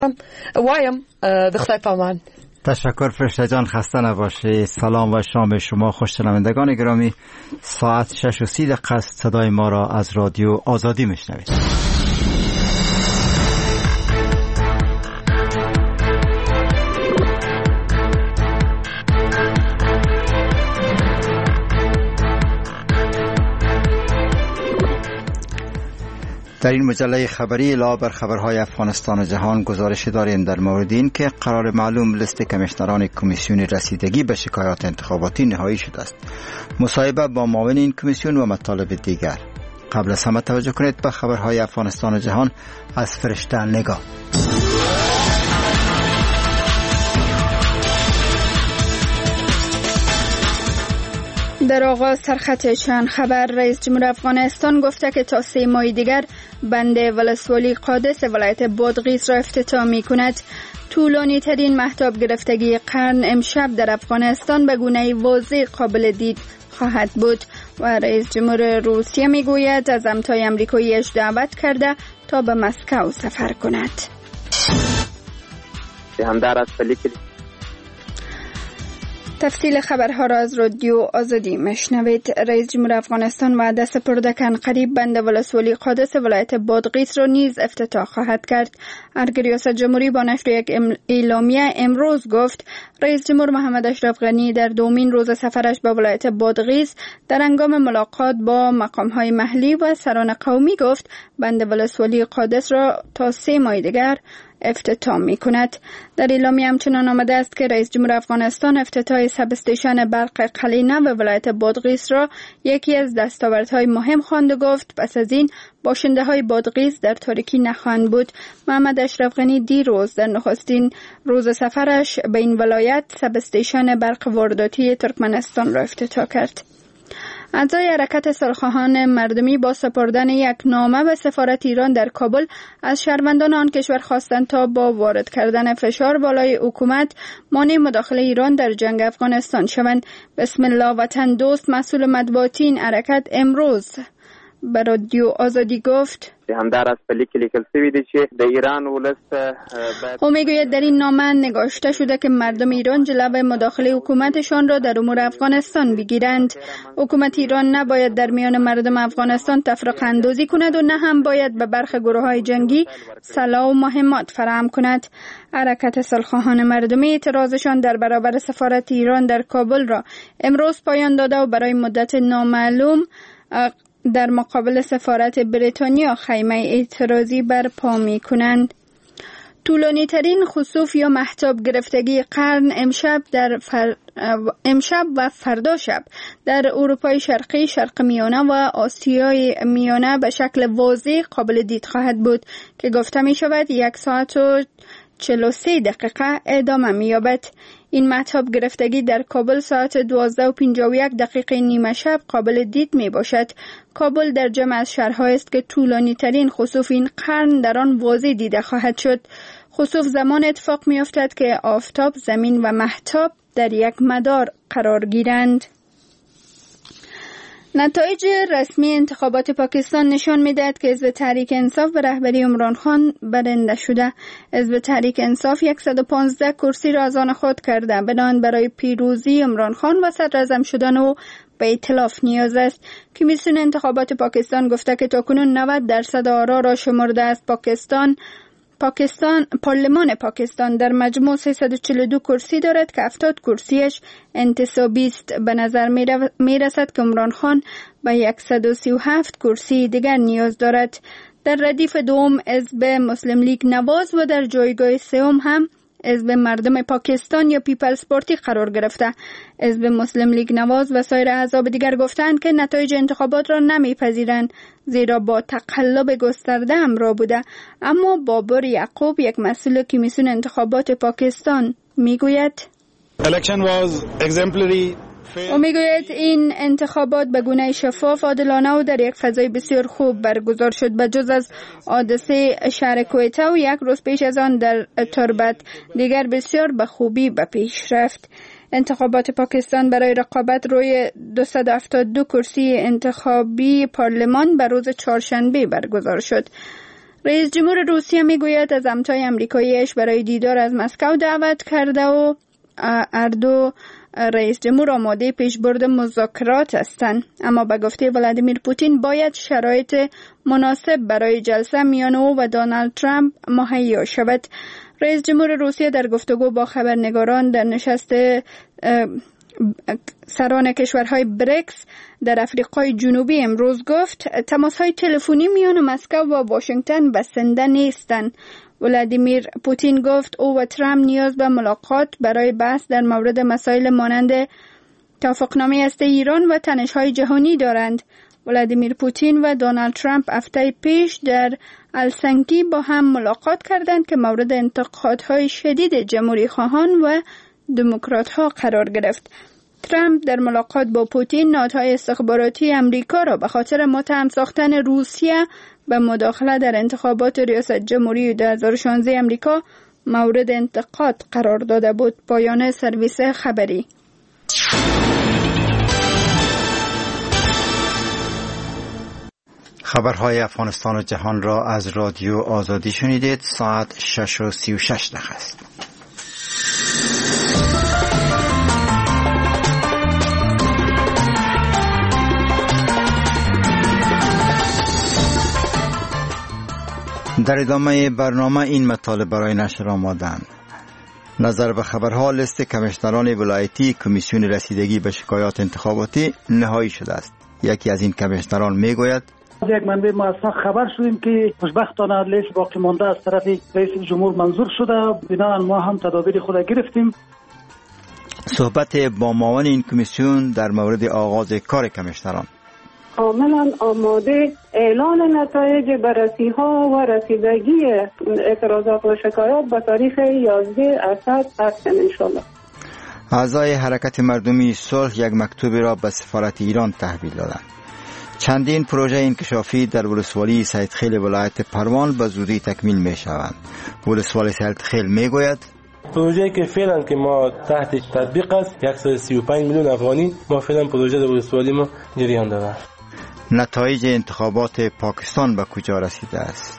وایم دختر پامان. تشکر فرشته جان، خسته نباشی. سلام و شام شما خوش‌شنوندگان گرامی. ساعت 6:30 است. صدای ما را از رادیو آزادی میشنوید. در این مجله خبری علاوه بر خبرهای افغانستان و جهان گزارش داریم در مورد این که قرار معلوم لیست کمیشنران کمیسیون رسیدگی به شکایات انتخاباتی نهایی شده است. مصاحبه با معاون این کمیسیون و مطالب دیگر. قبل از همه توجه کنید به خبرهای افغانستان و جهان از فرشته نگاه. در آغاز سرخط چند خبر، رئیس جمهور افغانستان گفته که تا 3 ماه دیگر بند ولسوالی قادس ولایت بادغیس را افتتاح می کند. طولانی ترین مهتاب گرفتگی قرن امشب در افغانستان به گونه واضح قابل دید خواهد بود و رئیس جمهور روسیه می گوید از همتای امریکاییش دعوت کرده تا به مسکو سفر کند. تفصیل خبرها را از رادیو آزادی مشنوید. رئیس جمهور افغانستان وعده سپرده که قریب بند ولسوالی قادس ولایت بادغیس را نیز افتتاح خواهد کرد. ارگ ریاست جمهوری با نشر یک اعلامیه امروز گفت رئیس جمهور محمد اشرف غنی در دومین روز سفرش به ولایت بادغیس در هنگام ملاقات با مقام‌های محلی و سران قومی گفت بند ولسوالی قادس را تا 3 ماه دیگر افتتاح می کند. در اعلامیه همچنان آمده است که رئیس جمهور افغانستان افتتاح سب استیشن برق قلینه و ولایت بادغیس را یکی از دستاوردهای مهم خواند و گفت پس از این باشنده های بادغیس در تاریکی نخواهند بود. محمد اشرف غنی دیروز در نخستین روز سفرش به این ولایت سب استیشن برق وارداتی ترکمنستان را افتتاح کرد. اعضای حرکت صلح‌خواهان مردمی با سپردن یک نامه به سفارت ایران در کابل از شهروندان آن کشور خواستند تا با وارد کردن فشار بالای حکومت مانع مداخله ایران در جنگ افغانستان شوند. بسم الله وطن دوست مسئول مطبوعاتی این حرکت امروز به رادیو آزادی گفت او میگوید در این نامه نگاشته شده که مردم ایران جلوه مداخله حکومتشان را در امور افغانستان بگیرند. حکومت ایران نباید در میان مردم افغانستان تفرقه اندازی کند و نه هم باید به برخی گروه‌های جنگی سلاح و مهمات فراهم کند. حرکت صلح‌خواهان مردمی اعتراضشان در برابر سفارت ایران در کابل را امروز پایان داده و برای مدت نامعلوم در مقابل سفارت بریتانیا خیمه اعتراضی برپا می کنند. طولانی ترین خسوف یا مهتاب گرفتگی قرن امشب و فردا شب در اروپای شرقی، شرق میانه و آسیای میانه به شکل واضح قابل دید خواهد بود که گفته می شود 1 ساعت و 43 دقیقه ادامه می یابد. این مهتاب گرفتگی در کابل ساعت 12:51 نیمه شب قابل دید می باشد. کابل در جمع از شهرهایی است که طولانی ترین خسوف این قرن در آن واضح دیده خواهد شد. خسوف زمان اتفاق می افتد که آفتاب، زمین و مهتاب در یک مدار قرار گیرند. نتایج رسمی انتخابات پاکستان نشان می‌دهد که حزب تحریک انصاف به رهبری عمران خان برنده شده. حزب تحریک انصاف 115 کرسی را از آن خود کرده. بنابراین برای پیروزی عمران خان و صدراعظم شدن او به ائتلاف نیاز است. کمیسیون انتخابات پاکستان گفته که تاکنون 90% آرا را شمرده است. پارلمان پاکستان در مجموع 342 کرسی دارد که 70 کرسیش انتصابی است. به نظر می رسد که عمران خان به 137 کرسی دیگر نیاز دارد. در ردیف دوم حزب مسلم لیگ نواز و در جایگاه سوم هم حزب مردم پاکستان یا پیپلز پارتی قرار گرفته. حزب مسلم لیگ نواز و سایر احزاب دیگر گفتند که نتایج انتخابات را نمیپذیرند زیرا با تقلب گسترده همراه بوده. اما بابر یعقوب، یک مسئول کمیسیون انتخابات پاکستان، میگوید او میگوید این انتخابات به گونه شفاف، عادلانه و در یک فضای بسیار خوب برگزار شد. به جز از حادثه شهر کویته و 1 روز پیش از آن در تربت، دیگر بسیار به خوبی به پیش رفت. انتخابات پاکستان برای رقابت روی 272 کرسی انتخابی پارلمان به روز چهارشنبه برگزار شد. رئیس جمهور روسیه میگوید از همتای آمریکاییش برای دیدار از مسکو دعوت کرده و هر دو رئیس جمهور آماده پیشبرد مذاکرات هستند، اما به گفته ولادیمیر پوتین باید شرایط مناسب برای جلسه میان او و دونالد ترامپ مهیا شود. رئیس جمهور روسیه در گفتگو با خبرنگاران در نشست سران کشورهای بریکس در آفریقای جنوبی امروز گفت تماس‌های تلفنی میان مسکو و واشنگتن بسنده نیستند. ولادیمیر پوتین گفت او و ترامپ نیاز به ملاقات برای بحث در مورد مسائل مانند توافقنامه هسته ایران و تنش‌های جهانی دارند. ولادیمیر پوتین و دونالد ترامپ هفته پیش در هلسینکی با هم ملاقات کردند که مورد انتقادهای شدید جمهوری خواهان و دموکرات‌ها قرار گرفت. ترامپ در ملاقات با پوتین نهادهای استخباراتی امریکا را به خاطر متهم ساختن روسیه به مداخله در انتخابات ریاست جمهوری 2016 امریکا مورد انتقاد قرار داده بود. پایان سرویس خبری. خبرهای افغانستان و جهان را از رادیو آزادی شنیدید. ساعت 6:36 است. در ادامه برنامه این مطالب برای نشر آماده‌اند. نظر به خبرها، لیست کمیشنران ولایتی کمیسیون رسیدگی به شکایات انتخاباتی نهایی شده است. یکی از این کمیشنران میگوید از یک منبع موثق خبر شدیم که خوشبختانه لیست باقی مانده از طرف رئیس جمهور منظور شده. بنابراین ما هم تدابیر خود گرفتیم. صحبت با معاون این کمیسیون در مورد آغاز کار کمیشنران. کاملا آماده اعلان نتایج بررسی‌ها و رسیدگی اعتراضات و شکایات به تاریخ 11 اسد هستند انشالله. اعضای حرکت مردمی صلح یک مکتوبی را به سفارت ایران تحویل دادند. چندین پروژه انکشافی در ولسوالی سیدخیل ولایت پروان به زودی تکمیل می شوند. ولسوالی سیدخیل می گوید پروژه‌ای که فعلا که ما تحت تطبیق است 135 میلیون افغانی ما فعلا پروژه در ولسوالی ما جریان داره. نتایج انتخابات پاکستان به کجا رسیده است؟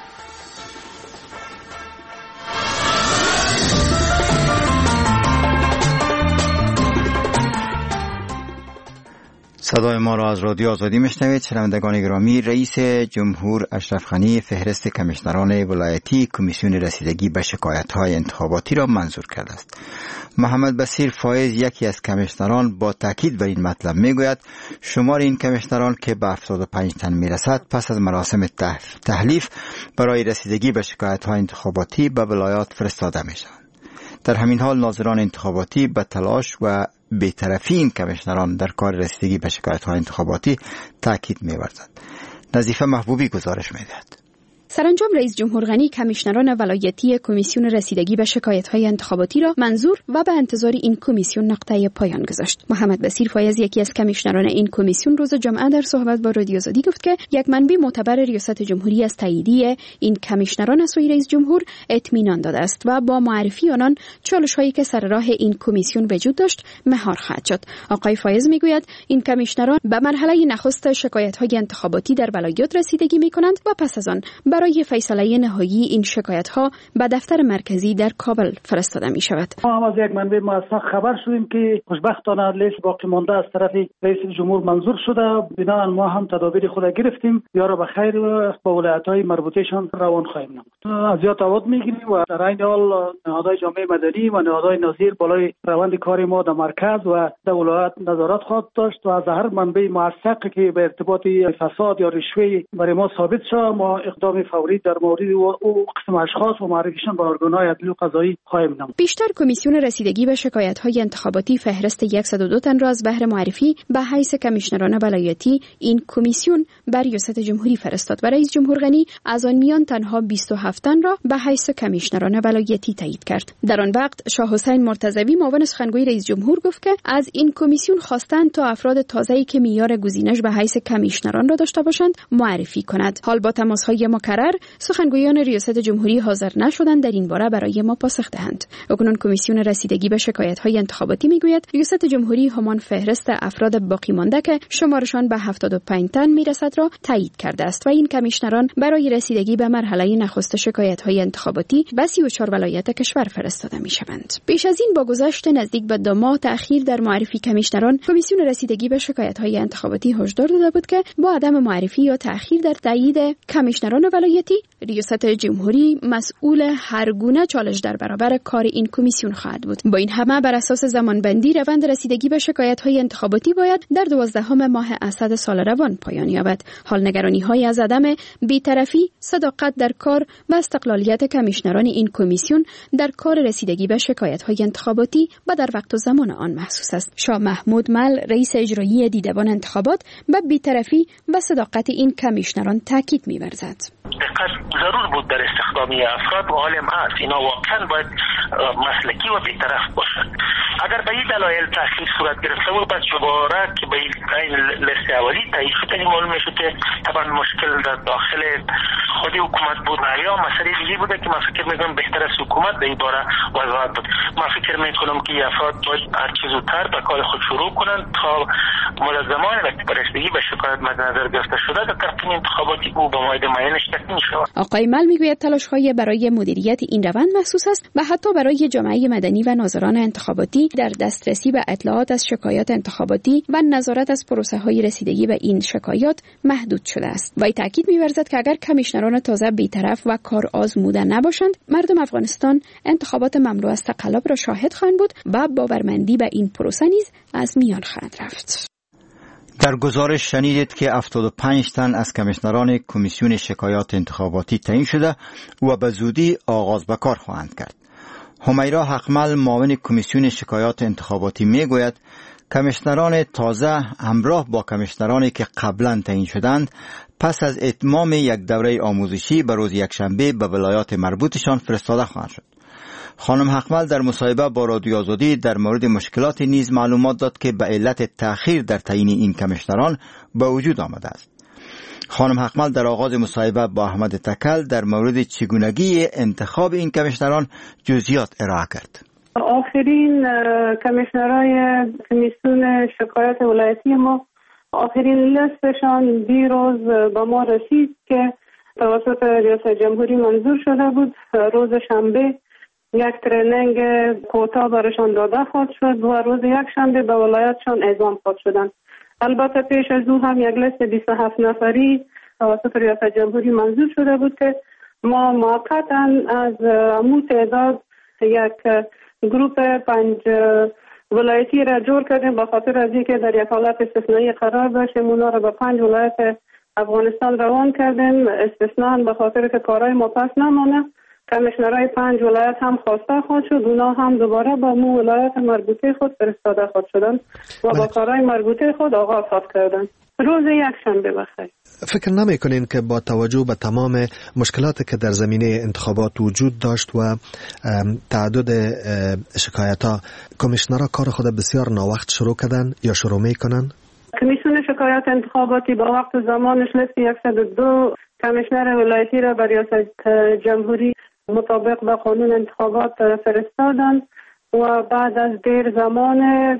صدای ما را از رادیو آزادی میشنوید. شنوندگان گرامی، رئیس جمهور اشرف غنی فهرست کمیشنران ولایتی کمیسیون رسیدگی به شکایت‌های انتخاباتی را منظور کرده است. محمد بصیر فایز، یکی از کمیشنران، با تاکید بر این مطلب میگوید شمار این کمیشنران که به 75 تن میرسد پس از مراسم تحلیف برای رسیدگی به شکایت‌های انتخاباتی به ولایات فرستاده میشوند. در همین حال ناظران انتخاباتی به تلاش و بی‌طرفی این کمیشنران در کار رسیدگی به شکایت‌های انتخاباتی تاکید می‌ورزند. نظیفه محبوبی گزارش می‌دهد. سرانجام رئیس جمهور غنی کمیشنران ولایتی کمیسیون رسیدگی به شکایت‌های انتخاباتی را منظور و به انتظار این کمیسیون نقطه پایان گذاشت. محمد بصیر فایز، یکی از کمیشنران این کمیسیون، روز جمعه در صحبت با رادیو آزادی گفت که یک منبع معتبر ریاست جمهوری از تاییدیه این کمیشنران از سوی رئیس جمهور اطمینان داده است و با معرفی آنان چالش‌هایی که سر راه این کمیسیون وجود داشت مهار خواهد شد. آقای فایز میگوید این کمیشنران به مرحله نخست شکایت‌های انتخاباتی در ولایات رسیدگی می‌کنند و پس از آن برای فیصله نهایی این شکایت‌ها به دفتر مرکزی در کابل فرستاده می‌شود. ما هم از یک منبع موثق خبر شدیم که خوشبختانه لیست باقی مانده از طرف رئیس جمهور منظور شده. بنابراین ما هم تدابیر خود گرفتیم. یا را به خیر با ولایت‌های مربوطه‌شان روان خواهیم نمود. از زیاد تعهد می‌گیریم و در این حال نهادهای جامعه مدنی و نهادهای نظیر بالای روند کار ما در مرکز و در ولایت نظارت خواهد داشت و از هر منبع موثقی که به ارتباط فساد یا رشوه برای ما ثابت شود ما اقدام فوری در مورد او قسم اشخاص و معرفیشان به ارگان‌های عدلی و قضایی خواهیم نمود. بیشتر کمیسیون رسیدگی به شکایت‌های انتخاباتی فهرست 102 تن را از بهر معرفی به حیث کمیشنران ولایتی این کمیسیون بر ریاست جمهوری فرستاد و رئیس جمهور غنی از آن میان تنها 27 تن را به حیث کمیشنران ولایتی تایید کرد. در آن وقت شاه حسین مرتضوی معاون سخنگوی رئیس جمهور گفت که از این کمیسیون خواستند تا افراد تازه‌ای که معیار گزینش به حیث کمیشنران را داشته باشند معرفی کند. حال با تماس‌های مکرر مقرر سخنگویان ریاست جمهوری حاضر نشدند در این باره برای ما پاسخ دهند. اکنون کمیسیون رسیدگی به شکایت‌های انتخاباتی میگوید ریاست جمهوری همان فهرست افراد باقی مانده که شمارشان به 75 تن میرسد را تایید کرده است و این کمیشنران برای رسیدگی به مرحله نخست شکایت‌های انتخاباتی به 34 ولایت کشور فرستاده می‌شوند. پیش از این با گذشت نزدیک به 2 ماه تأخیر در معرفی کمیشنران، کمیسیون رسیدگی به شکایت‌های انتخاباتی هشدار داده بود که با عدم معرفی یا تأخیر در تایید کمیشنران ولایتی، ریاست جمهوری مسئول هر گونه چالش در برابر کار این کمیسیون خواهد بود. با این همه بر اساس زمانبندی روند رسیدگی به شکایت‌های انتخاباتی باید در 12 ماه اسد سال روان پایان یابد. حال نگرانی‌های از عدم بی‌طرفی، صداقت در کار و استقلالیت کمیشنران این کمیسیون در کار رسیدگی به شکایت‌های انتخاباتی و در وقت و زمان آن محسوس است. شاه محمود مل، رئیس اجرایی دیدبان انتخابات، به بی‌طرفی و صداقت این کمیشنران تاکید می‌ورزد. دقت ضرور بود در استخدام افراد و عالم است. اینا واقعا باید مسلکی و بی‌طرف باشند. اگر به این دلایل تأخیر صورت گرفته بود، پس دوباره که به این لیست اولی تایید شد، معلوم میشد که طبعا مشکل در داخل خود حکومت بود یا مسئله دیگه بوده که من فکر میکنم بهتر از حکومت به این باره وضاحت بود. من فکر میکنم که افراد باید هر چه زودتر به کار خود شروع کنند تا مدت زمانی وقتی به رسیدگی به شکایت مد نظر گرفته شده در ترتیب انتخاباتی او به موعد معینش تکمیل شود. آقای مل میگوید تلاش‌های برای مدیریت این روند محسوس است و حتی برای جامعه مدنی و ناظران انتخاباتی در دسترسی به اطلاعات از شکایات انتخاباتی و نظارت از پروسه‌های رسیدگی به این شکایات محدود شده است. وی تاکید می‌ورزد که اگر کمیشنران تازه بی‌طرف و کار آزموده نباشند، مردم افغانستان انتخابات مملو از تقلب را شاهد خواهند بود و باورمندی به این پروسه نیز از میان خواهد رفت. در گزارش شنیدید که 75 تن از کمیشنران کمیسیون شکایات انتخاباتی تعیین شده و به زودی آغاز به کار خواهند کرد. همیرا حقمل، معاون کمیسیون شکایات انتخاباتی میگوید کمیشنران تازه همراه با کمیشنرانی که قبلا تعیین شدند پس از اتمام یک دوره آموزشی به روز یکشنبه به ولایات مربوطشان فرستاده خواهند شد. خانم حقمل در مصاحبه با رادیو آزادی در مورد مشکلات نیز معلومات داد که به علت تأخیر در تعیین این کمیشنران به وجود آمده است. خانم حقمل در آغاز مصاحبه با احمد تکل در مورد چگونگی انتخاب این کمیشنران جزئیات ارائه کرد. آخرین کمیشنرای کمیسیون شکایت ولایتی ما آخرین لیستشان دیروز به ما رسید که توسط ریاست جمهوری منظور شده بود. روز شنبه یک ترینینگ کوتا برشان داده خواهد شد و روز یک شنبه به ولایتشان اعزام خواهد شدند. البته پیش از او هم یک لیست 27 نفری توسط ریاست جمهوری منظور شده بود که ما موقتا از امو تعداد یک گروپ 5 ولایتی را جور کردیم به خاطر از اینکه در یک حالت استثنایی قرار داشتیم. اونا را به 5 ولایت افغانستان روان کردیم استثناء به خاطر که کارهای ما پس نمانه. کمیشنرهای 5 ولایت هم خواسته خواهد شد، اونا هم دوباره با مو ولایت مربوطه خود فرستاده خواهد شدن و با کارهای مربوطه خود آغاز خواهد کردن. روز یک شنبه بخیر. فکر نمی کنین که با توجه به تمام مشکلاتی که در زمینه انتخابات وجود داشت و تعدد شکایت ها، کمیشنرها کار خود بسیار ناوقت شروع کردن یا شروع میکنن؟ کمیسیون شکایت انتخاباتی با وقت زمانش لیست 102 کمیشنر ولایتی را بر ریاست جمهوری مطابق با قانون انتخابات فرستادند و بعد از دیر زمان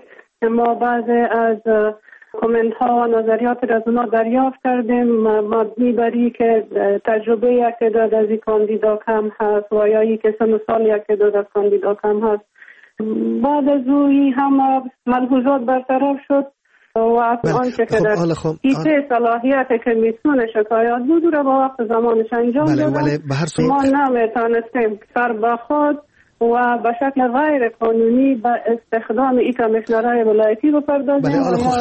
ما بعض از کامنت ها و نظریات را از اونا دریافت کردیم مبنی بری که تجربه یک تعداد از این کاندیدا کم هست و یا ای که سن و سال یک تعداد از کاندیدا کم هست. بعد از اوی هم ملحوظات برطرف شد و آنچه که در کیسه صلاحیت کمیسیون شکایات بود را با وقت زمانش انجام دادن. ما نمیتونستیم سر به خود و به شکل غیر قانونی به استخدام این کمیشنرهای ولایتی بپردازیم.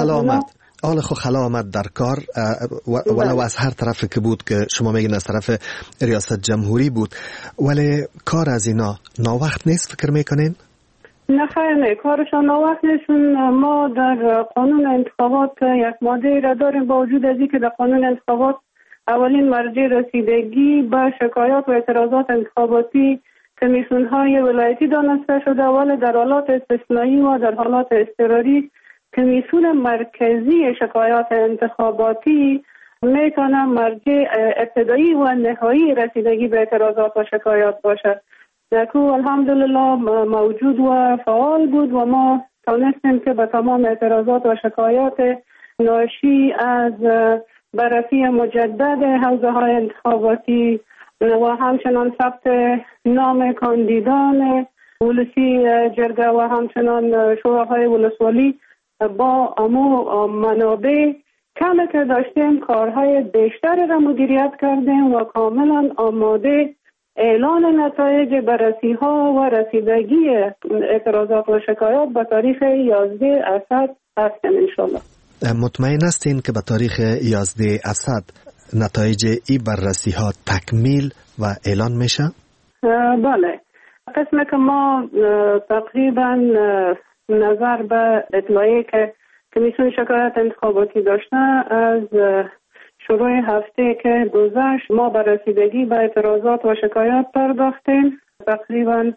حال خو خلا آمد در کار ولو از هر طرف که بود که شما میگین از طرف ریاست جمهوری بود، ولی کار از اینا ناوقت نیست فکر میکنین؟ نه خیلی کارشان ناوقت نیستون. ما در قانون انتخابات یک ماده را داریم با وجود از اینکه در قانون انتخابات اولین مرجع رسیدگی به شکایات و اعتراضات انتخاباتی کمیسیون‌های ولایتی دانسته شده، ولی در حالات استثنایی و در حالات اضطراری کمیسیون مرکزی شکایات انتخاباتی میتونه مرجع ابتدایی و نهایی رسیدگی به اعتراضات و شکایات باشد. که الحمدلله موجود و فعال بود و ما تونستیم که به تمام اعتراضات و شکایات ناشی از بررسی مجدد حوزه های انتخاباتی و همچنان ثبت نام کاندیدان ولسی جرگه و همچنان شوراهای ولسوالی با امو منابع کمی که داشتیم کارهای بیشتر را مدیریت کردیم و کاملا آماده اعلان نتایج بررسی ها و رسیدگی اعتراضات و شکایات به تاریخ 11 اسد هستیم انشالله. مطمئن هستین که به تاریخ 11 اسد نتایج ای بررسی ها تکمیل و اعلان میشه؟ بله. قسم که ما تقریبا نظر به اطلاعی که کمیسیون شکایت انتخاباتی داشته از شروع هفته که گذشت ما به رسیدگی به اعتراضات و شکایات پرداختیم. تقریبا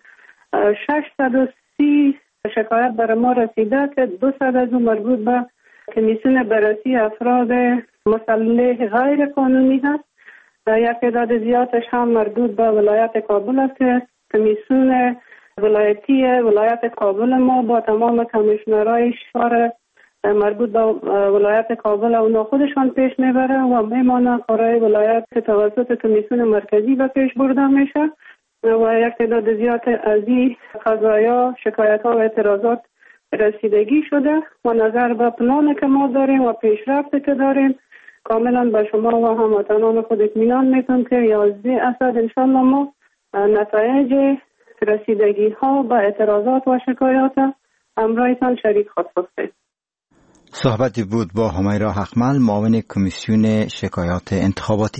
630 شکایت برای ما رسیده که 200 از اون مربوط به کمیسیون بررسی افراد مسلح غیر قانونی هست. یک تعداد زیادش هم مربوط به ولایت کابل است که کمیسیون ولایتی ولایت کابل ما با تمام کمیشنرهای شهر مربوط به ولایت کابل اونا خودشان پیش میبره و میمانه کارهای ولایت توسط کمیسیون مرکزی به پیش برده میشه و یک تعداد زیاد از این قضایا شکایت ها و اعتراضات رسیدگی شده و نظر به پلان که ما داریم و پیشرفت که داریم کاملا به شما و هموطنان خود اطمینان میتونم که 11 اسد انشالله ما نتایج رسیدگی ها به اعتراضات و شکایات همراهتان شریک خواهد هستیم. صحبتی بود با همیرا حقمل، معاون کمیسیون شکایات انتخاباتی.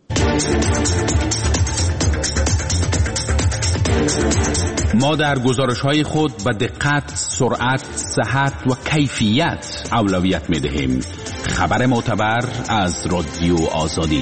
ما در گزارش‌های خود به دقت، سرعت، صحت و کیفیت اولویت می‌دهیم. خبر معتبر از رادیو آزادی.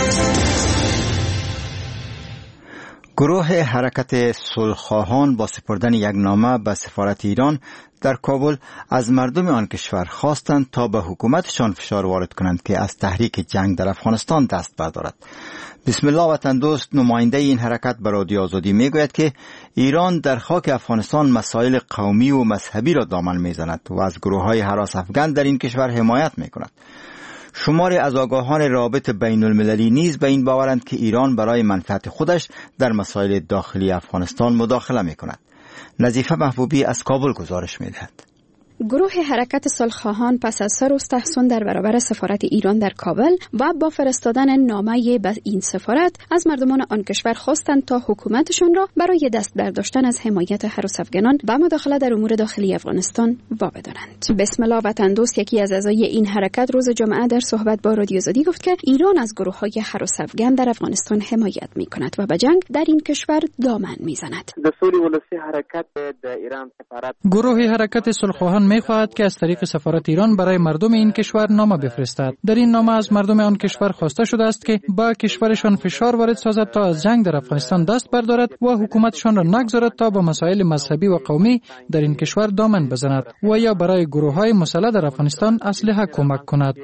گروه حرکت صلح‌خواهان با سپردن یک نامه به سفارت ایران در کابل از مردم آن کشور خواستند تا به حکومتشان فشار وارد کنند که از تحریک جنگ در افغانستان دست بردارد. بسم الله وطن دوست نماینده این حرکت به رادیو آزادی میگوید که ایران در خاک افغانستان مسائل قومی و مذهبی را دامن میزند و از گروه‌های هراس افغان در این کشور حمایت میکند. شماری از آگاهان رابط بین المللی نیز به این باورند که ایران برای منفعت خودش در مسائل داخلی افغانستان مداخله میکند. نظیفه محبوبی از کابل گزارش میدهد. گروه حرکت صلح‌خواهان پس از 3 روز تحصن در برابر سفارت ایران در کابل و با فرستادن نامه به این سفارت از مردمان آن کشور خواستند تا حکومتشان را برای دست برداشتن از حمایت هراس افغانان و مداخله در امور داخلی افغانستان وابدارند. بسم الله وطن دوست یکی از اعضای این حرکت روز جمعه در صحبت با رادیو آزادی گفت که ایران از گروه‌های هراس افغان در افغانستان حمایت می‌کند و به جنگ در این کشور دامن می‌زند. گروه حرکت صلح‌خواهان می‌خواهد که از طریق سفارت ایران برای مردم این کشور نامه بفرستد. در این نامه از مردم آن کشور خواسته شده است که با کشورشان فشار وارد سازد تا از جنگ در افغانستان دست بردارد و حکومتشان را نگذارد تا با مسائل مذهبی و قومی در این کشور دامن بزند و یا برای گروه‌های مسلح در افغانستان اسلحه کمک کند.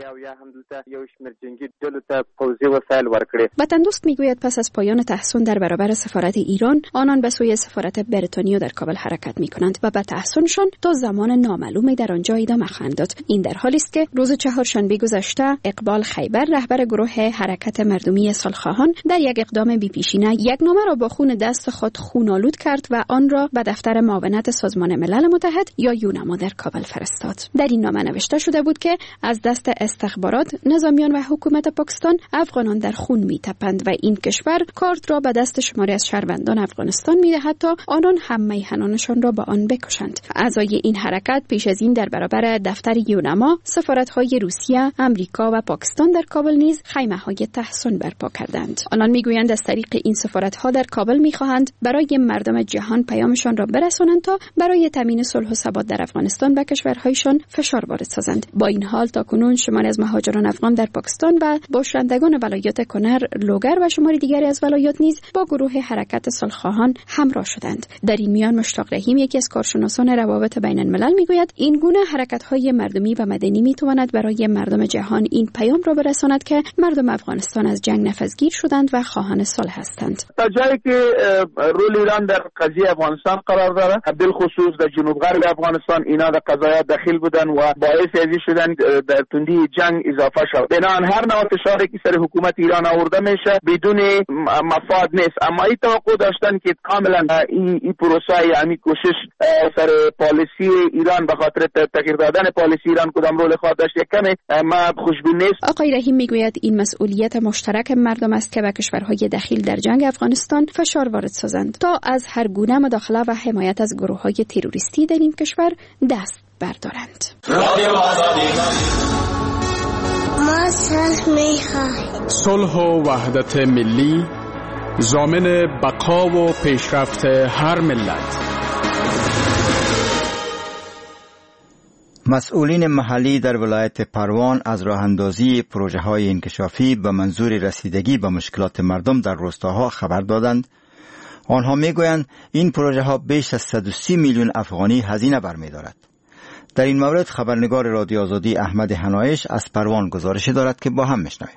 وطن دوست میگوید پس از پایان تحصن در برابر سفارت ایران آنان به سوی سفارت بریتانیا در کابل حرکت می‌کنند و به تحصنشان تا زمان نامعلومی در آنجا ادامه خواهند داد. این در حالی است که روز چهارشنبه گذشته اقبال خیبر رهبر گروه حرکت مردمی صلح‌خواهان در یک اقدام بی‌پیشینه یک نامه را با خون دست خود خون‌آلود کرد و آن را به دفتر معاونت سازمان ملل متحد یا یونما در کابل فرستاد. در این نامه نوشته شده بود که از دست استخبارات، نظامیان و حکومت پاکستان افغانان در خون می‌تپند و این کشور کارت را به دست شماری از شهروندان افغانستان می‌دهد تا آنان هم میهنانشان را با آن بکشند. اعضای این حرکت پیش از این در برابر دفتر یونما، سفارت‌های روسیه، آمریکا و پاکستان در کابل نیز خیمه‌های تحصن برپا کردند. آنان می‌گویند از طریق این سفارت‌ها در کابل می‌خواهند برای مردم جهان پیامشان را برسانند تا برای تامین صلح و ثبات در افغانستان به کشورهایشان فشار وارد سازند. با این حال تاکنون شماری از مهاجران افغان در پاکستان و باشندگان ولایت کنر، لوگر و شماری دیگری از ولایات نیز با گروه حرکت صلح‌خواهان همراه شدند. در این میان مشتاق رحیم، یکی از کارشناسان روابط بین الملل، میگوید این گونه حرکت‌های مردمی و مدنی میتواند برای مردم جهان این پیام را برساند که مردم افغانستان از جنگ نفسگیر شدند و خواهان صلح هستند. تا جایی که رول ایران در قضیه افغانستان قرار داره، بالخصوص در جنوب غرب افغانستان اینا در قضایا دخیل بودن و باعث ازی شدن در تندی جنگ اضافه شد. بنابراین هر نوع فشاری که سر حکومت ایران آورده میشه بدون مفاد نیست، اما این توقع داشتن که کاملا این پروسه یعنی کوشش سر پالیسی ایران به خاطر تغییر دادن پالیسی ایران کدام رول خواهد داشت کمی ما خوشبین نیست. آقای رحیم میگوید این مسئولیت مشترک مردم است که به کشورهای دخیل در جنگ افغانستان فشار وارد سازند تا از هر گونه مداخله و حمایت از گروه‌های تروریستی در این کشور دست بردارند. ما صلح می‌خواهیم. صلح و وحدت ملی ضامن بقا و پیشرفت هر ملت. مسئولین محلی در ولایت پروان از راه اندازی پروژه‌های انکشافی به منظور رسیدگی به مشکلات مردم در روستاها خبر دادند. آنها میگویند این پروژه‌ها بیش از 130 میلیون افغانی هزینه برمی‌دارد. در این مورد خبرنگار رادیو آزادی احمد حنایش از پروان گزارش دارد که با هم میشنویم.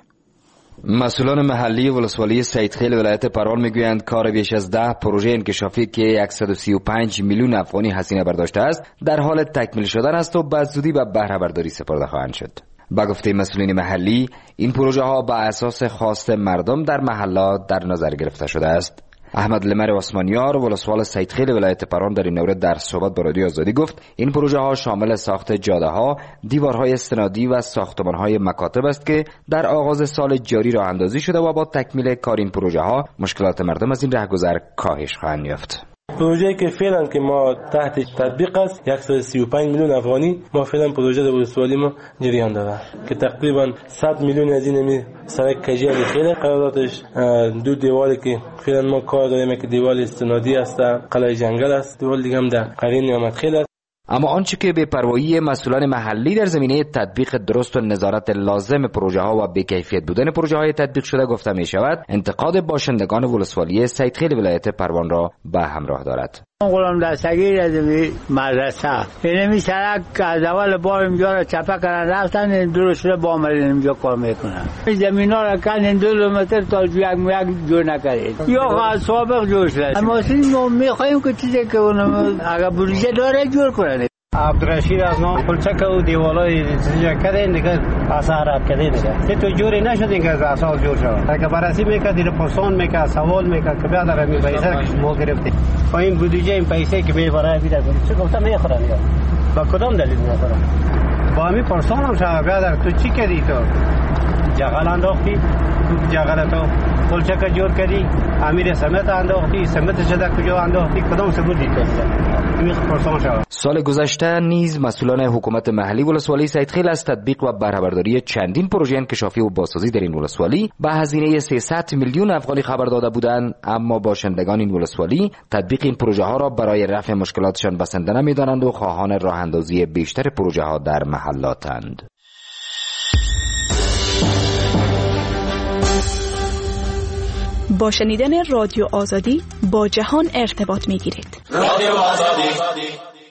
مسئولان محلی ولسوالی سیدخیل ولایت پروان میگویند کار بیش از 10 پروژه انکشافی که 135 میلیون افغانی هزینه برداشته است در حال تکمیل شدن است و به زودی به بهره برداری سپرده خواهند شد. با گفته مسئولین محلی این پروژه ها به اساس خواست مردم در محلات در نظر گرفته شده است. احمد لمر عثمانیار ولسوال سیدخیل ولایت پروان در این مورد در صحبت با رادیو آزادی گفت این پروژه ها شامل ساخت جاده ها، دیوارهای استنادی و ساختمان های مکاتب است که در آغاز سال جاری راه اندازی شده و با تکمیل کار این پروژه ها مشکلات مردم از این رهگذر کاهش خواهند یافت. پروژه‌ای که فعلا که ما تحت تطبیق است 135 میلیون افغانی ما فعلا پروژه در ولسوالی ما جریان داره که تقریبا 100 میلیون از این سرک کجی خیلی قراردادش دو دیواری که فعلا ما کار داریم که دیوار استنادی است، قلعه جنگل است، دیوار دیگه هم در قرین نعمت خیل است. اما آنچه که به پروایی مسئولان محلی در زمینه تطبیق درست و نظارت لازم پروژه ها و بی‌کیفیت بودن پروژه های تطبیق شده گفته می شود، انتقاد باشندگان ولسوالی سیدخیل ولایت پروان را به همراه دارد. غلام دستگیر از مدرسه اینمی سرک که از اول بار اینجا را چپه کردن رفتن درست شده با آمدن اینجا کار میکنن. زمین ها را کندن 2 کیلومتر تا یک جور نکردید یا سابق جور شده. اما ما میخواهیم که چیزی که اگر بودجه داره جور کنه. عبدالرشید از نام پلچک و دیوالای زیجا کردن دیگه اثرات کردن دیگه تو جوری نشدین که از اساس جور شد. اگه بررسی میکرد دیگه پرسون میکرد سوال میکرد که بعد از این پیسه که شما گرفتید با این بودجه این پیسه که میبره بیاد چه گفتم میخورن یا با کدام دلیل میخورن با همین پرسون هم شد بعد تو چی کردی تو جغل انداختی جغل تو پلچک جور کردی امیر سمت انداختی سمت شده کجا انداختی کدام ثبوتی تو سال گذشته نیز مسئولان حکومت محلی ولسوالی سیدخیل از تطبیق و بهره برداری چندین پروژه انکشافی و بازسازی در این ولسوالی به هزینه 300 میلیون افغانی خبر داده بودند، اما باشندگان این ولسوالی تطبیق این پروژه ها را برای رفع مشکلاتشان بسنده نمی‌دانند و خواهان راه اندازی بیشتر پروژه ها در محلاتند. با شنیدن رادیو آزادی با جهان ارتباط می‌گیرید. رادیو آزادی.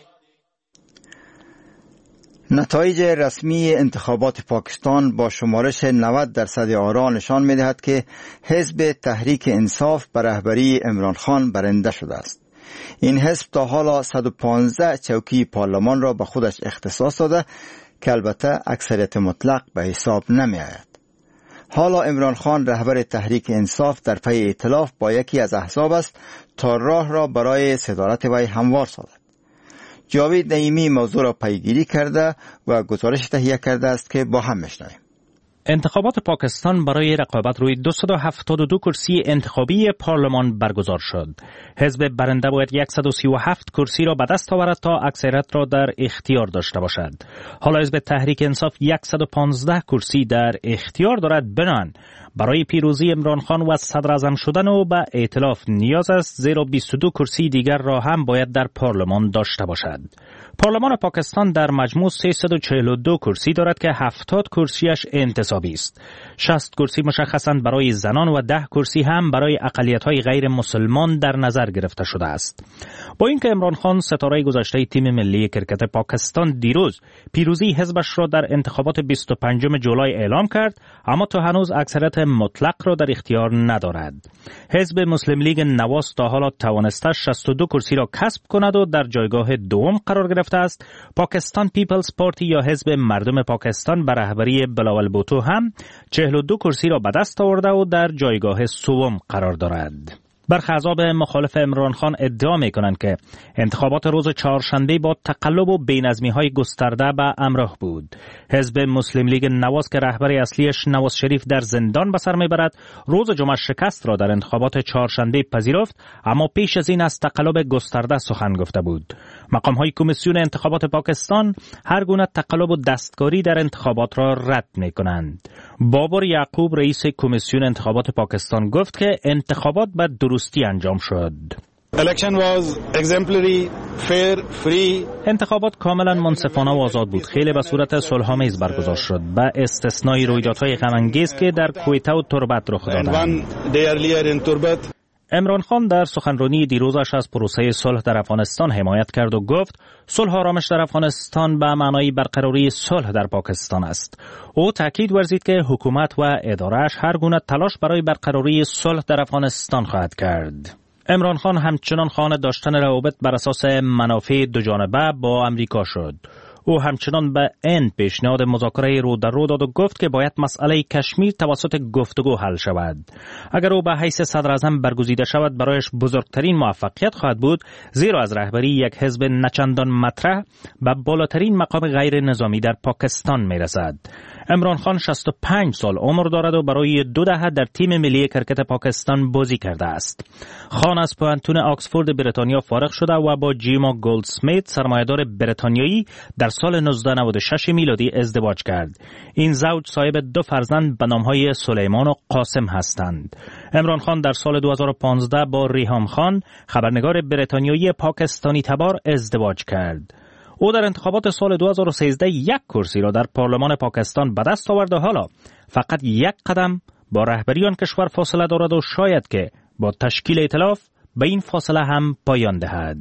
نتایج رسمی انتخابات پاکستان با شمارش 90% آرا نشان می‌دهد که حزب تحریک انصاف به رهبری عمران خان برنده شده است. این حزب تا حالا 115 چوکی پارلمان را به خودش اختصاص داده که البته اکثریت مطلق به حساب نمی‌آید. حالا عمران خان رهبر تحریک انصاف در پی ائتلاف با یکی از احزاب است تا راه را برای صدارت وی هموار سازد. جاوید نعیمی موضوع را پیگیری کرده و گزارش تهیه کرده است که با هم میشنویم. انتخابات پاکستان برای رقابت روی 272 کرسی انتخابی پارلمان برگزار شد. حزب برنده باید 137 کرسی را به دست آورد تا اکثریت را در اختیار داشته باشد. حالا حزب تحریک انصاف 115 کرسی در اختیار دارد. بنان برای پیروزی عمران خان و صدر اعظم شدن او به ائتلاف نیاز است، زیرا 22 کرسی دیگر را هم باید در پارلمان داشته باشد. پارلمان پاکستان در مجموع 342 کرسی دارد که 70 کرسیش انتصابی است. 60 کرسی مشخصاً برای زنان و 10 کرسی هم برای اقلیت‌های غیر مسلمان در نظر گرفته شده است. با اینکه عمران خان ستاره گذشته تیم ملی کرکت پاکستان دیروز پیروزی حزبش را در انتخابات 25 جولای اعلام کرد، اما تا هنوز اکثریت مطلق را در اختیار ندارد. حزب مسلم لیگ نواز تا حالا توانسته 62 کرسی را کسب کند و در جایگاه دوم قرار گرفته است. پاکستان پیپلز پارتی یا حزب مردم پاکستان به رهبری بلاول بوتو هم 42 کرسی را به دست آورده و در جایگاه سوم قرار دارد. برخی احزاب مخالف عمران خان ادعا می‌کنند که انتخابات روز چهارشنبه با تقلب و بی‌نظمی‌های گسترده به همراه بود. حزب مسلم لیگ نواز که رهبر اصلیش نواز شریف در زندان به سر می‌برد، روز جمعه شکست را در انتخابات چهارشنبه پذیرفت، اما پیش از این از تقلب گسترده سخن گفته بود. مقام‌های کمیسیون انتخابات پاکستان هر گونه تقلب و دستکاری در انتخابات را رد می‌کنند. بابر یعقوب رئیس کمیسیون انتخابات پاکستان گفت که انتخابات به درستی انجام شد. انتخابات کاملا منصفانه و آزاد بود. خیلی به صورت صلح‌آمیز برگزار شد، با استثنای رویدادهای غم‌انگیز که در کویته و تربت رخ دادند. عمران خان در سخنرانی دیروزش از پروسه صلح در افغانستان حمایت کرد و گفت صلح و آرامش در افغانستان به معنای برقراری صلح در پاکستان است. او تاکید ورزید که حکومت و اداره‌اش هر گونه تلاش برای برقراری صلح در افغانستان خواهد کرد. عمران خان همچنان خواهان داشتن روابط بر اساس منافع دو جانبه با امریکا شد. او همچنان به این پیشنهاد مذاکره رو در رو داد و گفت که باید مسئله کشمیر توسط گفتگو حل شود. اگر او به حیث صدر اعظم برگزیده شود، برایش بزرگترین موفقیت خواهد بود، زیرا از رهبری یک حزب نچندان مطرح به بالاترین مقام غیر نظامی در پاکستان میرسد. عمران خان 65 سال عمر دارد و برای 2 دهه در تیم ملی کرکت پاکستان بازی کرده است. خان از پوهنتون آکسفورد بریتانیا فارغ شده و با جیما گولدسمیت سرمایه‌دار بریتانیایی در سال 1996 میلادی ازدواج کرد. این زوج صاحب 2 فرزند به نام‌های سلیمان و قاسم هستند. عمران خان در سال 2015 با ریحام خان خبرنگار بریتانیایی پاکستانی تبار ازدواج کرد. او در انتخابات سال 2013 1 کرسی را در پارلمان پاکستان به دست آورد و حالا فقط 1 قدم با رهبری آن کشور فاصله دارد و شاید که با تشکیل ائتلاف به این فاصله هم پایان دهد.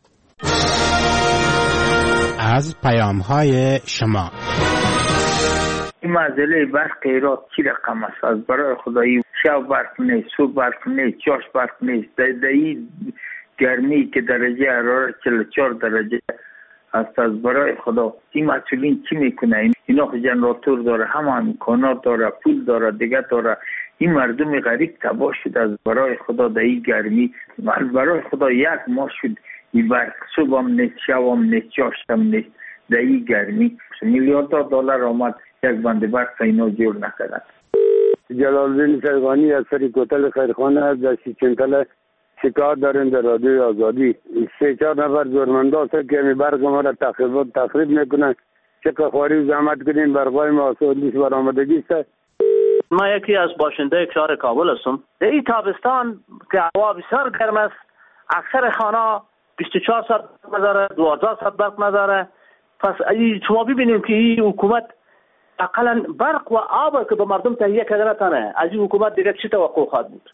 از پیام‌های شما این مسئله برق ایراد چی رقم است؟ از برای خدایی شب برق نیست، صبح برق نیست، جاش برق نیست. در این گرمی که درجه حرارت 44 درجه است، از برای خدا این مسئولین چی میکنه؟ اینا جنراتور داره، همه امکانات داره، پول داره، دیگه داره. این مردم غریب تباه شد. از برای خدا در این گرمی، از برای خدا 1 ماه شد این برق، صبح هم نیست، شب هم نیست، جاش هم نیست. در این گرمی میلیاردها دلار آمد یک بند برق اینا جور نکردن. جلال‌الدین سیغانی از سری کوتل خیرخانه در سیچنتل شکایت داریم در رادیو آزادی. 3-4 نفر جرمنده هست که می برق ما را تخریب میکنن. چه خواری زحمت کنین برقای ما سودیش برآمدگی است. ما یکی از باشنده شهر کابل هستم. در این تابستان که هوا بسیار گرم است، اکثر خانه 24 ساعت نداره، 12 ساعت برق نداره. پس شما ببینیم که این حکومت اقلا برق و آب که به مردم تهیه کرده نتانه، از این حکومت دیگه چی توقع خواهد بود؟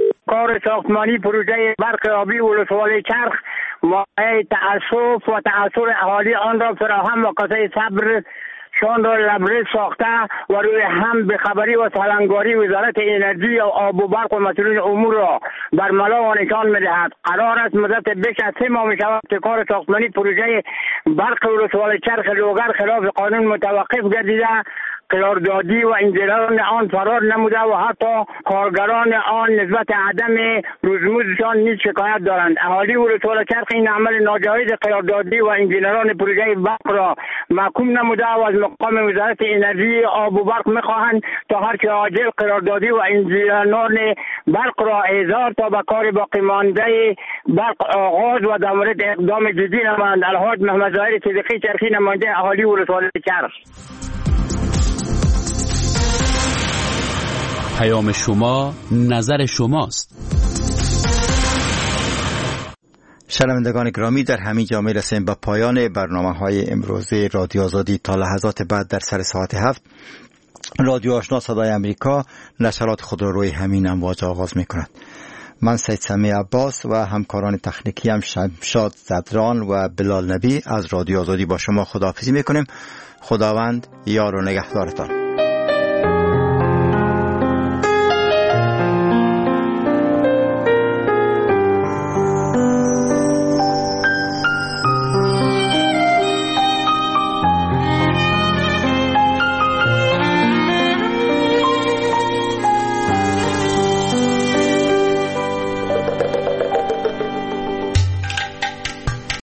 کار ساختمانی پروژه برق آبی ولسوالی چرخ مایه تأسف و تأثیر اهالی آن را فراهم و قصه صبر شان را لبریز ساخته و روی هم به خبری و سالنگاری وزارت انرژی و آب و برق و مسئولین امور را بر ملا و نشان می‌دهد. قرار است مدت بیش از 3 ماه می‌شود که کار ساختمانی پروژه برق ولسوالی چرخ لوگر خلاف قانون متوقف گردیده، قراردادی و انجیران آن فرار نموده و حتی کارگران آن نسبت عدم روزمزدشان نیز شکایت دارند. اهالی ولسوالی چرخ این عمل ناجایز قراردادی و انجیران پروژه برق را محکوم نموده و از مقام وزارت انرژی آب و برق می‌خواهند تا هر چه عاجل قراردادی و انجیران برق را احضار تا به کار باقی مانده برق آغاز و در مورد اقدام جدی نمایند. الحاج محمد ظاهر صدیقی چرخی نماینده اهالی ولسوالی چرخ. پیام شما نظر شماست. شنوندگان گرامی، در همین جا می‌رسیم به پایان برنامه‌های امروزه رادیو آزادی. تا لحظات بعد در سر ساعت 7 رادیو آشنا صدای امریکا نشرات خود را روی همین امواج آغاز می‌کند. من سید سمیع عباس و همکاران تکنیکی هم شمشاد زدران و بلال نبی از رادیو آزادی با شما خداحافظی می‌کنیم. خداوند یار و نگهدارتان.